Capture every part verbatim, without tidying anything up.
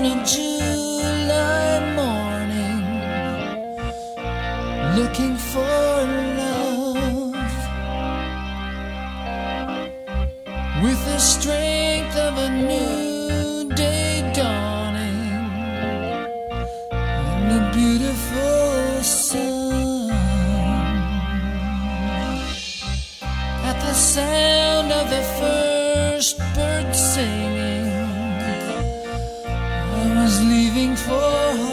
a July morning, looking for love with the strength of a new day dawning and the beautiful sun. At the sound of the first bird singing, I was leaving for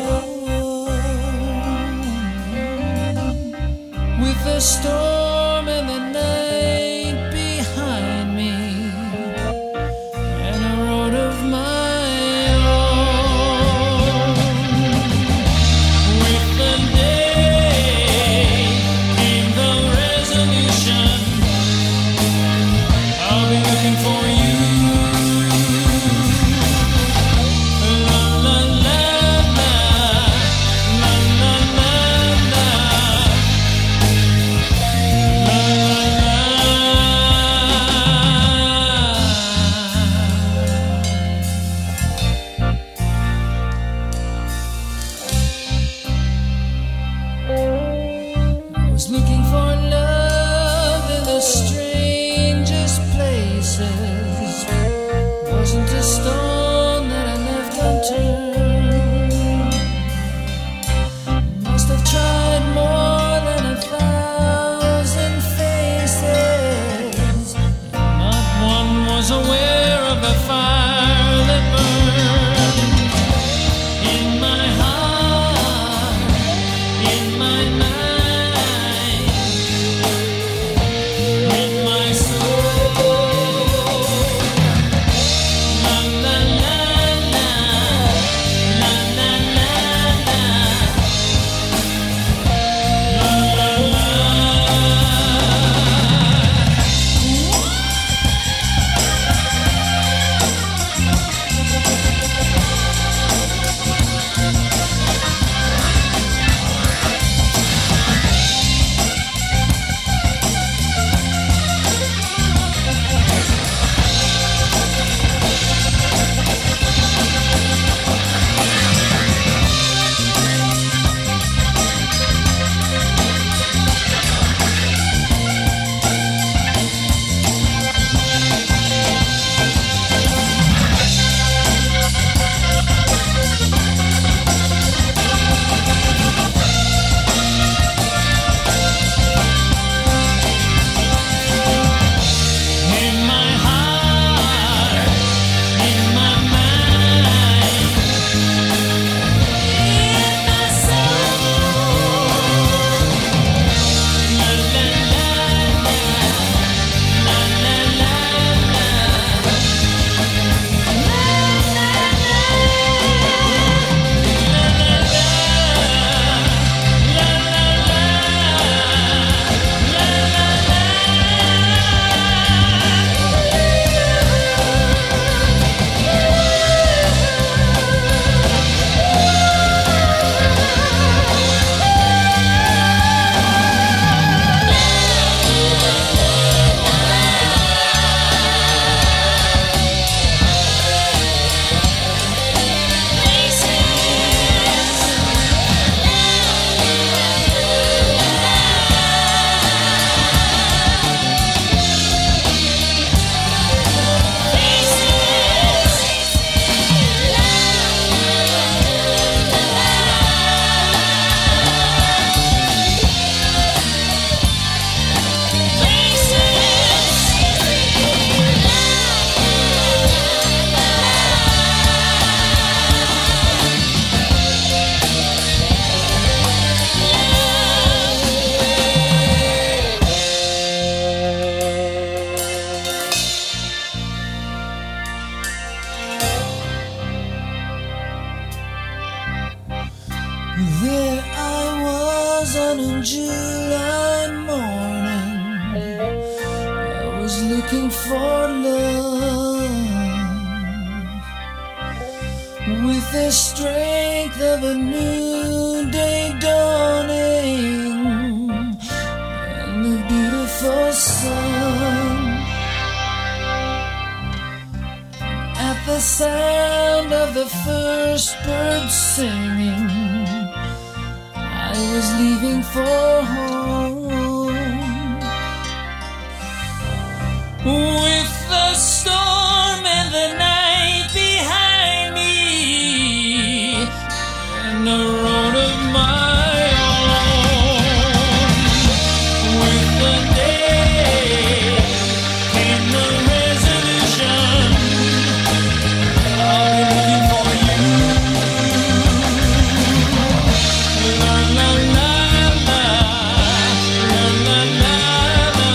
home, with the storm and the night behind me, and a road of my own. With the day came the resolution, I'll be looking for you. Looking for love in the strangest places. Wasn't a stone that I left unturned. Must have tried more than a thousand faces. Not one was aware of the fire that burned in my heart, in my mind. There I was on a July morning, I was looking for love with the strength of a new day dawning and the beautiful sun. At the sound sound of the first bird singing, I was leaving for home. With the storm and the night behind me, and the road of my own. With the day came the resolution, I'll be looking for you. La la la la, la la la la.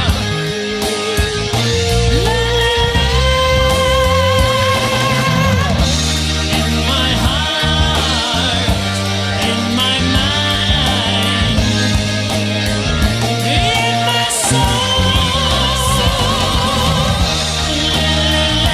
In my heart, in my mind, in my soul. La la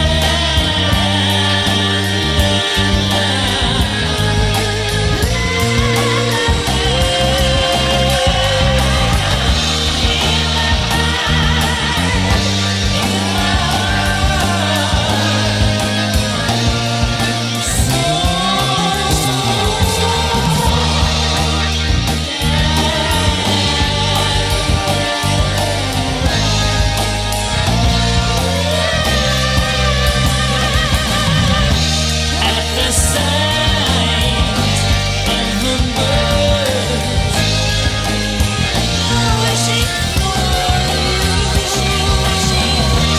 At the sight of the birds, wishing for you, wishing, wishing,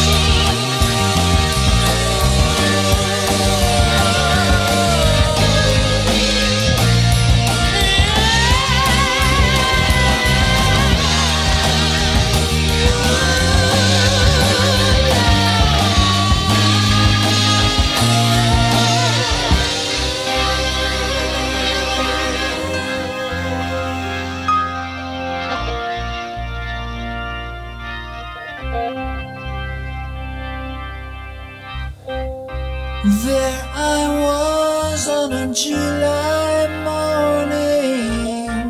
there I was on a July morning.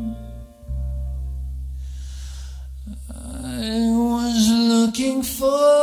I was looking for